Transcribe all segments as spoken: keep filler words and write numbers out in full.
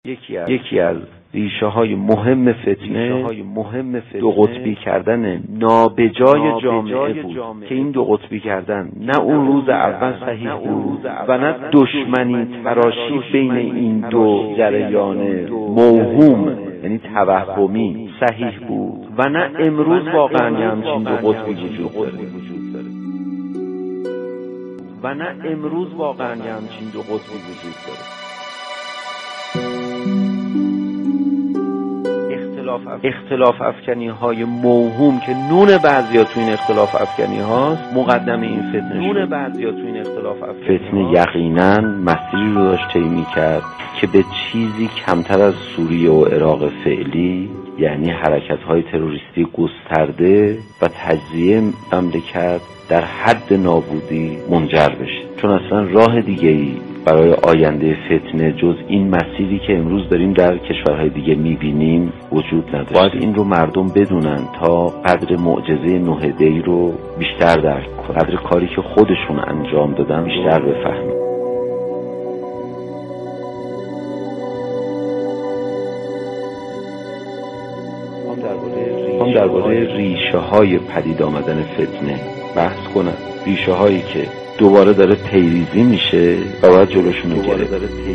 یکی از یکی از ریشه های مهم فتنه مهم فتنه دو قطبی کردن نابجای جامعه بود جامعه که این دو قطبی کردن نه اون روز اول صحیح بود و نه دشمنی تراشی بین این دو جریان موهوم یعنی توهمی صحیح بود و نه امروز واقعا همچین دو قطبی وجود داره و نه امروز واقعا همچین دو قطبی وجود داره. اختلاف افکنی های موهوم که نون بعضیا تو این اختلاف افکنی هاست مقدم این فتنه نون بعضیا تو این اختلاف افکنی فتنه یقینا مسیری رو داشت طی می‌کرد که به چیزی کمتر از سوریه و عراق فعلی یعنی حرکت‌های تروریستی گسترده و تجزیه مملکت در حد نابودی منجر بشه، چون اصلا راه دیگه‌ای برای آینده فتنه جز این مسیری که امروز داریم در کشورهای دیگه میبینیم وجود نداره. باید این رو مردم بدونن تا قدر معجزه نهده‌ای رو بیشتر درک کنن، قدر کاری که خودشون انجام دادن بیشتر بفهمن. هم درباره ریشه های پدید آمدن فتنه بحث کنم، ریشه هایی که دوباره داره تیریزی میشه و باید جلوشون رو گرفت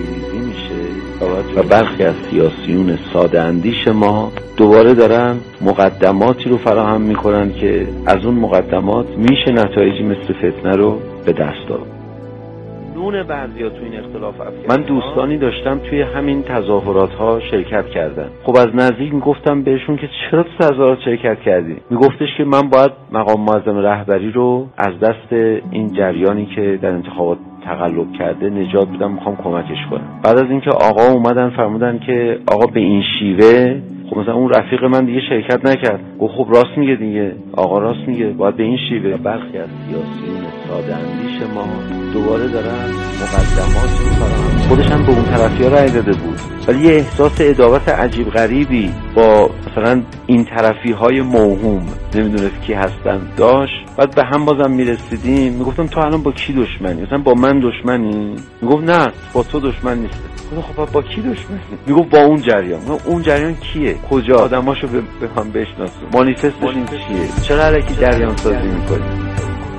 و برخی از سیاسیون ساده اندیش ما دوباره دارن مقدماتی رو فراهم میکنن که از اون مقدمات میشه نتایجی مثل فتنه رو به دست آورد. نون بعضیا تو این اختلاف افکنی من دوستانی داشتم توی همین تظاهرات ها شرکت کردن. خب از نزدیک میگفتم بهشون که چرا تو تظاهرات شرکت کردی؟ میگفتش که من باید مقام معظم رهبری رو از دست این جریانی که در انتخابات تقلب کرده نجات بدم، میخوام کمکش کنم. بعد از اینکه آقا اومدن فرمودن که آقا به این شیوه، خب مثلا اون رفیق من دیگه شرکت نکرد. گفت خب راست میگه دیگه، آقا راست میگه، باید به این شیوه. برخی از سیاسیون ساده اندیش ما دوباره دارن مقدمات رو فراهم، خودش هم به اون طرفیا رأی داده بود ولی یه احساس عداوت عجیب غریبی با مثلا این طرفی های موهوم نمیدونست کی هستن داشت. بعد به هم بازم میرسیدیم، میگفتم تو الان با کی دشمنی؟ مثلا با من دشمنی؟ میگفت نه با تو دشمن نیست. گفتم خب با کی دشمنی؟ میگفت با اون جریان. اون جریان کیه؟ کجا؟ آدماشو به هم بشناسون. مانیفستش این چیه؟ چرا الکی جریان سازی میکنی؟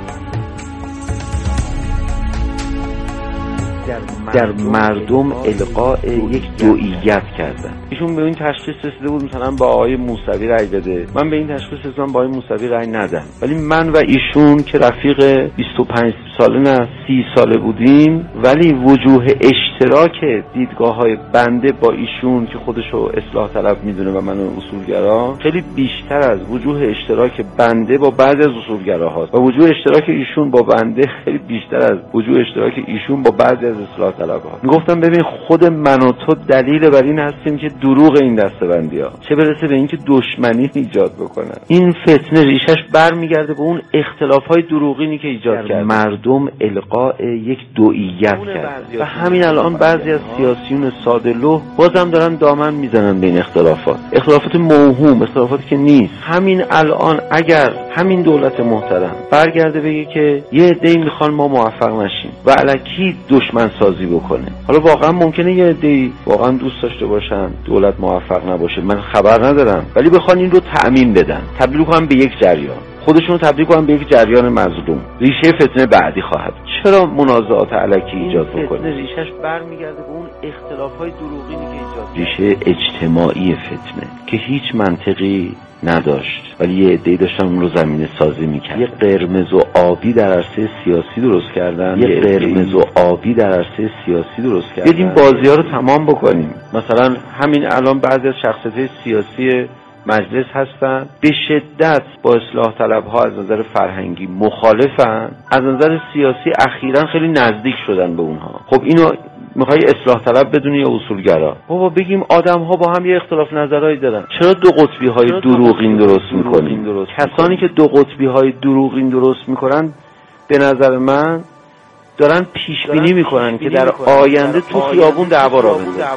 در مردم القاء یک دوئیت کردن. ایشون به این تشخیص رسیده بود مثلا با آقای موسوی رأی بده، من به این تشخیص رسیدم با آقای موسوی رأی ندم. ولی من و ایشون که رفیق بیست و پنج ساله نه سی ساله بودیم، ولی وجوه اشتراک دیدگاه‌های بنده با ایشون که خودشو اصلاح طلب میدونه و منو اصولگرا خیلی بیشتر از وجوه اشتراک بنده با بعضی از اصولگراهاست و وجوه اشتراک ایشون با بنده خیلی بیشتر از وجوه اشتراک ایشون با بعضی از اصلاح طلب‌ها. میگفتم ببین خود من و تو دلیل بر این هستیم که دروغ این دسته‌بندی‌ها، چه برسه به اینکه دشمنی ایجاد بکنن. این فتنه ریشش برمیگرده به اون اختلاف‌های دروغینی که ایجاد کرد. مردم القاء یک دوئیت کرد و همین الان بعضی از سیاسیون ساده‌لوح بازم دارن دامن میزنن به این اختلافات، اختلافات موهوم، اختلافاتی که نیست. همین الان اگر همین دولت محترم برگرده بگه که یه عده‌ای میخوان ما موفق نشیم و الکی دشمن سازی بکنه، حالا واقعا ممکنه یه عده‌ای واقعا دوست داشته باشن دولت موفق نباشه، من خبر ندارم، ولی بخوان این رو تأمین بدن، تبدیل کنن به یک جریان، خودشون رو تبدیل کنن به یک جریان مظلوم، ریشه فتنه بعدی خواهد. چرا منازعات الکی ایجاد بکنه؟ فتنه ریشش برمیگرده به اون اختلاف‌های دروغینی که ایجاد ریشه اجتماعی فتنه که هیچ منطقی نداشت، ولی یه عده‌ای داشتن اون رو زمینه سازی می‌کردن. یه قرمز و آبی در عرصه سیاسی درست کردن، یه قرمز و آبی در عرصه سیاسی درست کردن. بیایم بازی‌ها رو تمام بکنیم. مثلا همین الان بعضی از شخصیت‌های سیاسی مجلس هستن به شدت با اصلاح طلب‌ها از نظر فرهنگی مخالفن، از نظر سیاسی اخیراً خیلی نزدیک شدن به اونها. خب اینو میخوای اصلاح طلب بدونی یا اصولگرا؟ بابا بگیم آدم ها با هم یه اختلاف نظرهایی دارن، چرا دو قطبی های دروغین درست میکنیم؟ کسانی که دو قطبی های دروغین درست میکنن به نظر من دارن پیش بینی میکنن که در آینده تو خیابون دعوا را بندازن.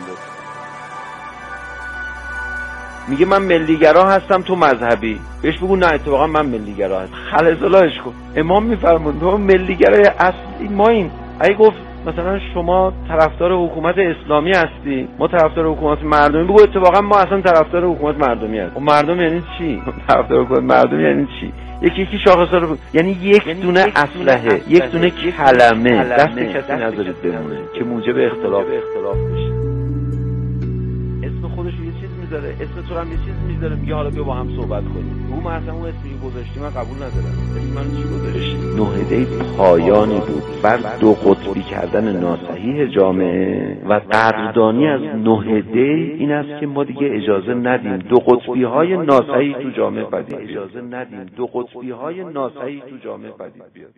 میگه من ملیگرا هستم تو مذهبی، بهش بگو نه اتفاقا من ملیگرا هستم، خلص اللهش کن. امام میفرمون تو ملیگرای اصلی ما این. اگه گفت مثلا شما طرفدار حکومت اسلامی هستی، ما طرفدار حکومت مردمی. بگو اتفاقا ما اصلا طرفدار حکومت مردمی هستیم. خب مردم یعنی چی؟ طرفدار حکومت مردمی یعنی چی؟ یکی یکی شاخصا رو، یعنی یک یعنی دونه اسلحه، یک دونه کلمه دست کسی نذارید بمونه که موجب اختلاف اختلاف بشه. اسم خودش یه چیز میذاره، اسم تو هم یه چیز میذاره، میگه حالا بیا با هم صحبت کنیم. او من اصلا اون اسمی گذاشتی من قبول ندارم. اسم من چی گذاشتی؟ نهضه پایانی بود بر دو قطبی کردن ناصحیح جامعه و قدردانی از نهضه این است که ما دیگه اجازه ندیم دو قطبی های ناصحیح تو جامعه پدید بیاد. اجازه ندیم دو قطبی های ناصحیح تو جامعه پدید بیاد.